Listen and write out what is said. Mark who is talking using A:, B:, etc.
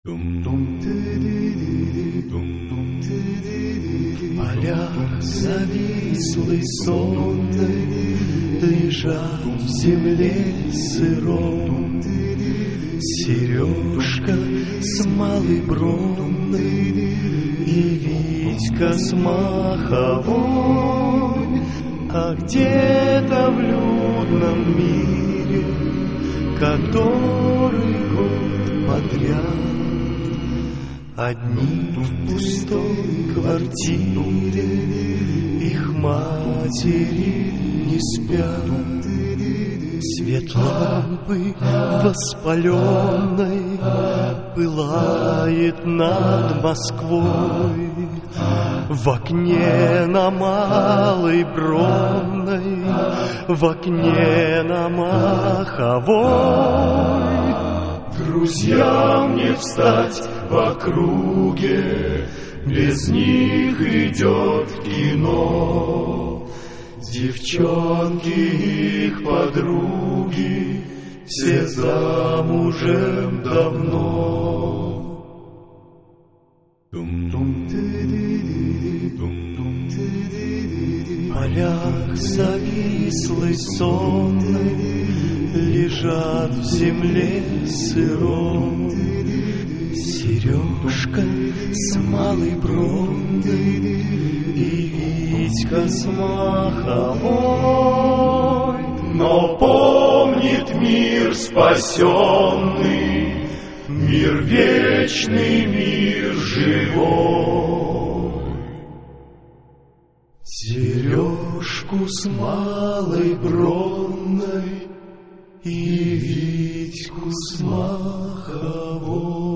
A: Поля завислой сонной лежат в земле сыром. Сережка с малой бронной и Витька с маховой. А где-то в людном мире, который год подряд одни в пустой квартире, их матери не спят. Свет лампы воспаленной пылает над Москвой. В окне на Малой Бронной, в окне на Маховой. Друзьям не встать в округе, без них идет кино. Девчонки их подруги все замужем давно. В полях завислой сонной лежат в земле сыром. Сережка с малой бронной и Витька с маховой. Но помнит мир спасенный, мир вечный, мир живой. Сережку с малой бронной и Витьку с маховой.